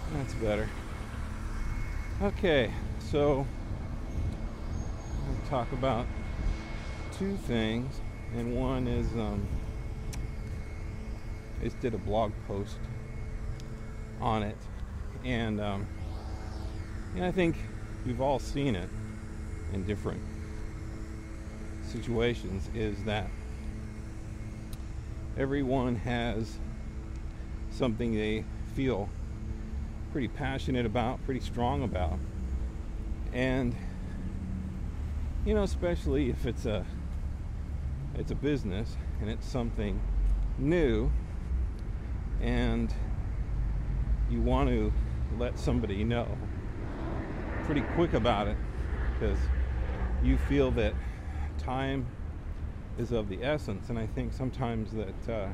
That's better. Okay, so I'll talk about two things, and one is I just did a blog post on it, and I think we've all seen it in different situations. Is that everyone has something they feel pretty passionate about, pretty strong about, and especially if it's a business and it's something new, and you want to let somebody know pretty quick about it because you feel that time is of the essence. And I think sometimes that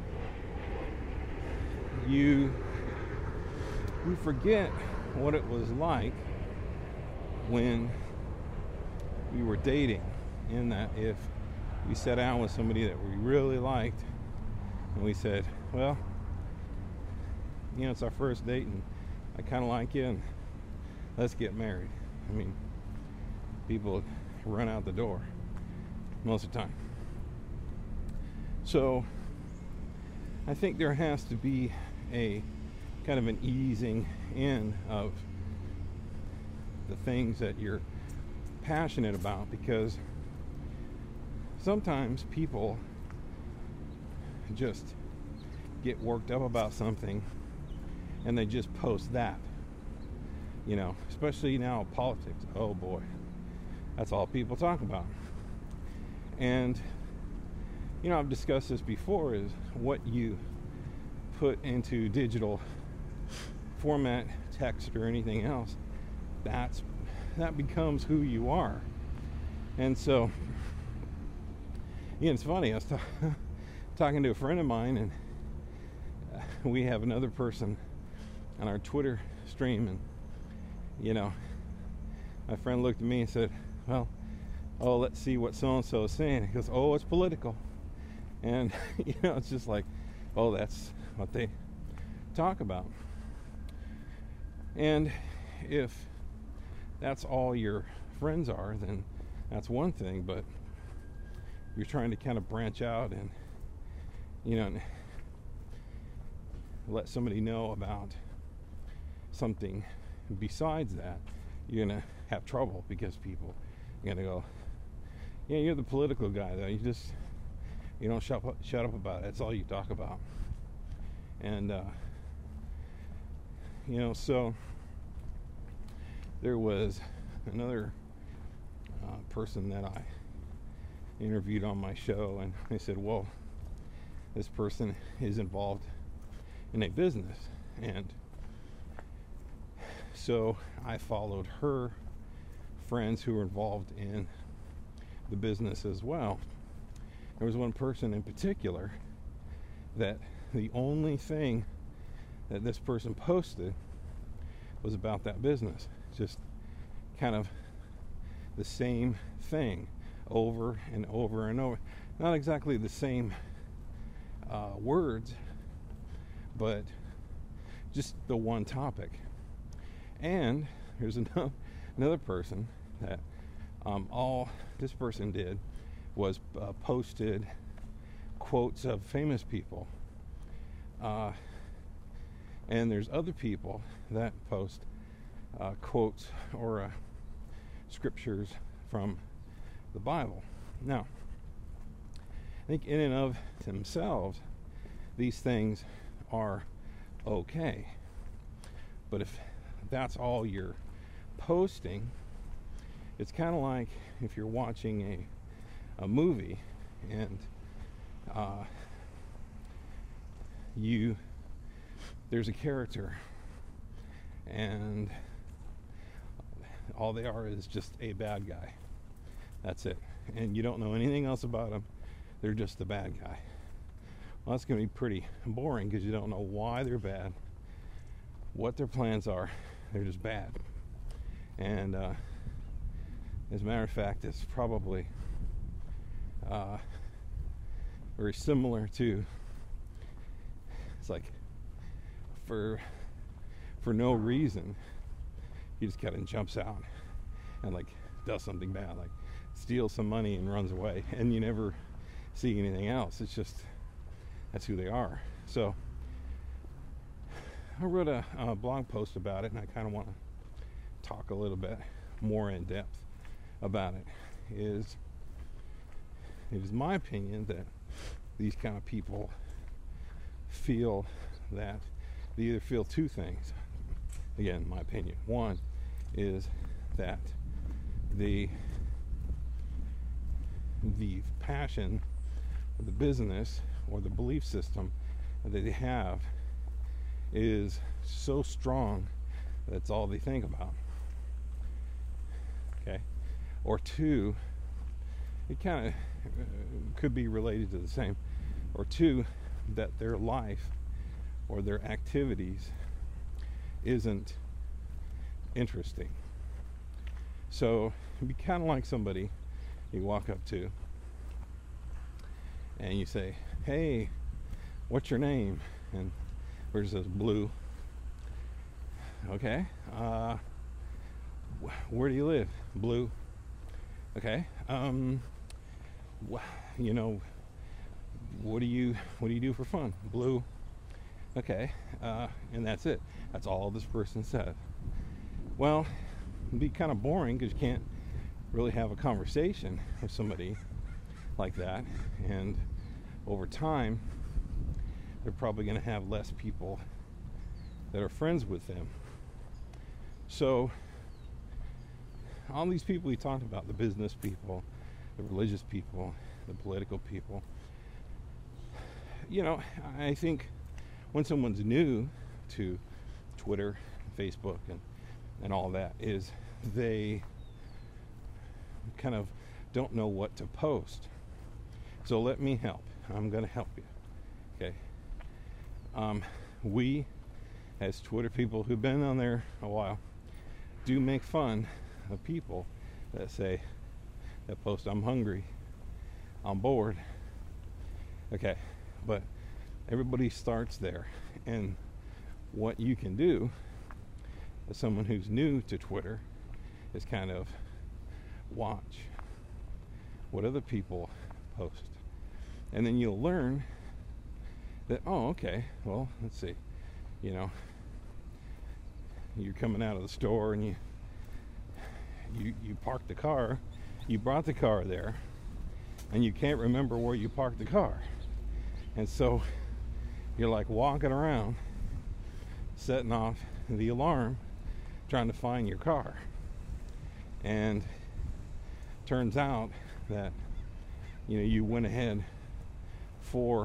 you forget what it was like when we were dating, in that if we sat down with somebody that we really liked and we said, well, it's our first date and I kind of like you and let's get married. I mean, people run out the door most of the time. So I think there has to be a kind of an easing in of the things that you're passionate about, because sometimes people just get worked up about something and they just post that, especially now politics. Oh boy, that's all people talk about. And I've discussed this before, is what you put into digital format, text or anything else, that becomes who you are. And so it's funny, I was talking to a friend of mine, and we have another person on our Twitter stream, and my friend looked at me and said, well, let's see what so-and-so is saying. He goes, oh, it's political. And it's just like, oh, that's what they talk about. And if that's all your friends are, then that's one thing. But you're trying to kind of branch out and let somebody know about something besides that, you're gonna have trouble, because people are gonna go, yeah, you're the political guy though, you don't shut up about it, that's all you talk about. And so there was another person that I interviewed on my show, and they said, well, this person is involved in a business. And so I followed her friends who were involved in the business as well. There was one person in particular that the only thing that this person posted was about that business. Just kind of the same thing over and over and over. Not exactly the same words, but just the one topic. And here's another person that all this person did was posted quotes of famous people. And there's other people that post quotes or scriptures from the Bible. Now, I think in and of themselves, these things are okay. But if that's all you're posting, it's kind of like if you're watching a movie and there's a character and all they are is just a bad guy. That's it. And you don't know anything else about them. They're just the bad guy. Well, that's going to be pretty boring, because you don't know why they're bad, what their plans are. They're just bad. And as a matter of fact, it's probably very similar to, it's like for for no reason, he just kind of jumps out and like does something bad, like steals some money and runs away, and you never see anything else. It's just, that's who they are. So I wrote a blog post about it, and I kind of want to talk a little bit more in depth about it. It is my opinion that these kind of people feel that they either feel two things. Again, my opinion. One is that the passion or the business or the belief system that they have is so strong that's all they think about. Okay? Or two, it kind of could be related to the same. Or two, that their life or their activities isn't interesting. So it'd be kind of like somebody you walk up to and you say, "Hey, what's your name?" And where it says Blue. Okay. Where do you live? Blue. Okay. You know, what do you do for fun? Blue. Okay. And that's it. That's all this person said. Well, it'd be kind of boring because you can't really have a conversation with somebody like that, and over time they're probably going to have less people that are friends with them. So all these people we talked about, the business people, the religious people, the political people, you know, I think when someone's new to Twitter, Facebook, and all that, is they kind of don't know what to post. So let me help. I'm going to help you. Okay. We, as Twitter people who've been on there a while, do make fun of people that post, "I'm hungry, I'm bored." Okay. But everybody starts there. And what you can do as someone who's new to Twitter is kind of watch what other people post. And then you'll learn that, oh, okay, well, let's see, you know, you're coming out of the store and you parked the car, you brought the car there, and you can't remember where you parked the car. And so you're like walking around, setting off the alarm, trying to find your car. And turns out that, you know, you went ahead four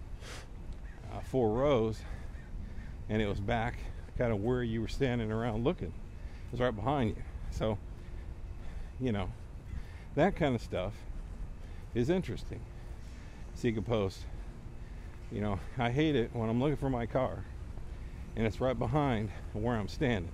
rows, and it was back kind of where you were standing around looking. It was right behind you. So, you know, that kind of stuff is interesting. So you can post, you know, "I hate it when I'm looking for my car and it's right behind where I'm standing."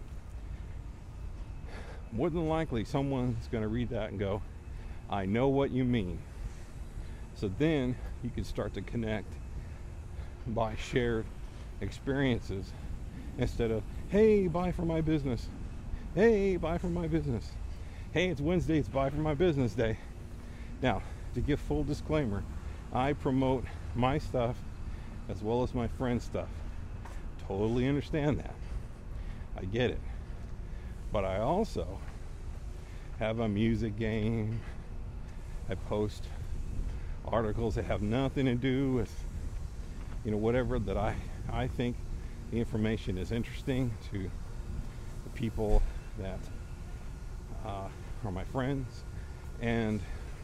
More than likely, someone's going to read that and go, "I know what you mean." So then you can start to connect by shared experiences instead of, "Hey, buy for my business. Hey, buy for my business. Hey, it's Wednesday, it's buy for my business day." Now, to give full disclaimer, I promote my stuff as well as my friend's stuff. Totally understand that. I get it. But I also have a music game. I post articles that have nothing to do with, you know, whatever that I think the information is interesting to the people that are my friends. And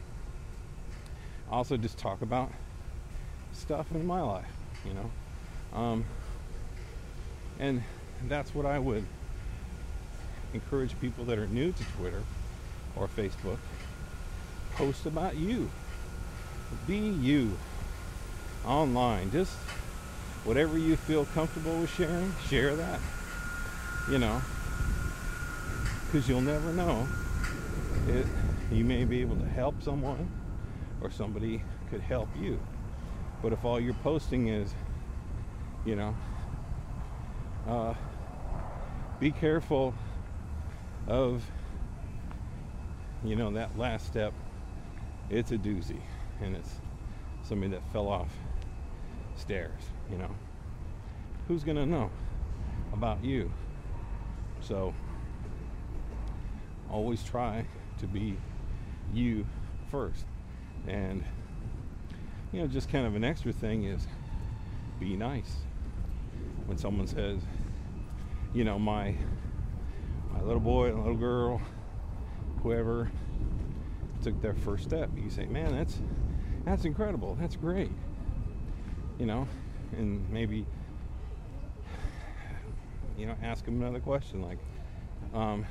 I also just talk about stuff in my life, you know. And that's what I would encourage people that are new to Twitter or Facebook. Post about you. Be you online. Just whatever you feel comfortable with sharing, share that. You know, because you'll never know. You may be able to help someone, or somebody could help you. But if all you're posting is, you know, be careful of, that last step. It's a doozy, and it's somebody that fell off stairs. Who's gonna know about you? So always try to be you first. And just kind of an extra thing is be nice. When someone says, my little boy and little girl, whoever took their first step, you say, man, that's incredible, that's great. And maybe ask them another question, like I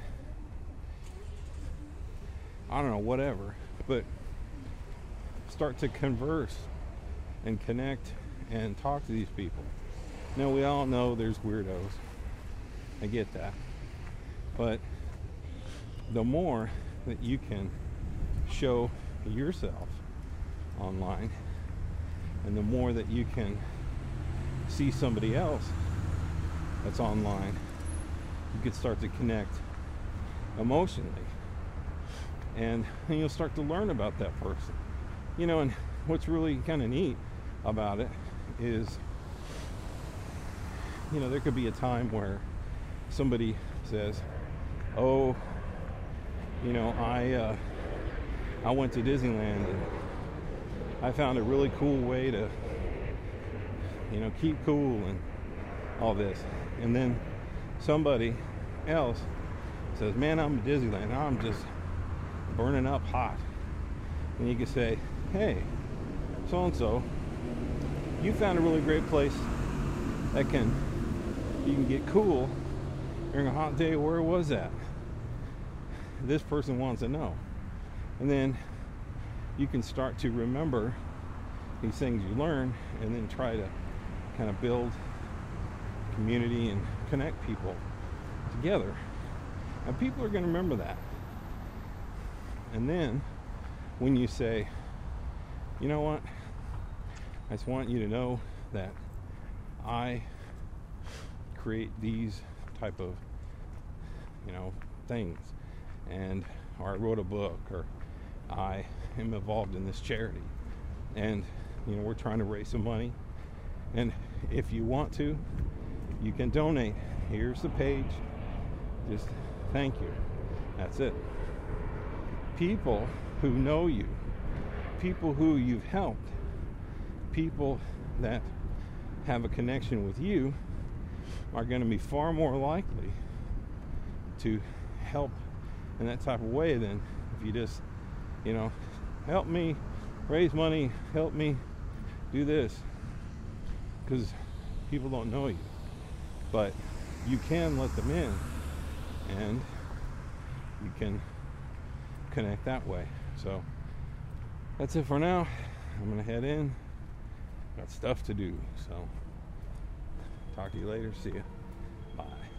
don't know, whatever, but start to converse and connect and talk to these people. Now, we all know there's weirdos. I get that. But the more that you can show yourself online, and the more that you can see somebody else that's online, you can start to connect emotionally. And you'll start to learn about that person. And what's really kind of neat about it is, there could be a time where somebody says, oh, I went to Disneyland and I found a really cool way to, keep cool and all this. And then somebody else says, man, I'm at Disneyland, I'm just burning up hot. And you can say, hey, so-and-so, you found a really great place that you can get cool during a hot day. Where was that? This person wants to know. And then you can start to remember these things you learn, and then try to kind of build community and connect people together. And people are going to remember that. And then when you say, you know what, I just want you to know that I create these type of things, or I wrote a book, or I am involved in this charity, and we're trying to raise some money, and if you want to, you can donate. Here's the page, just thank you. That's it. People who know you, people who you've helped, people that have a connection with you are going to be far more likely to help in that type of way than if you just, help me raise money, help me do this, because people don't know you. But you can let them in, and you can connect that way. So that's it for now. I'm gonna head in. Got stuff to do. So talk to you later. See ya. Bye.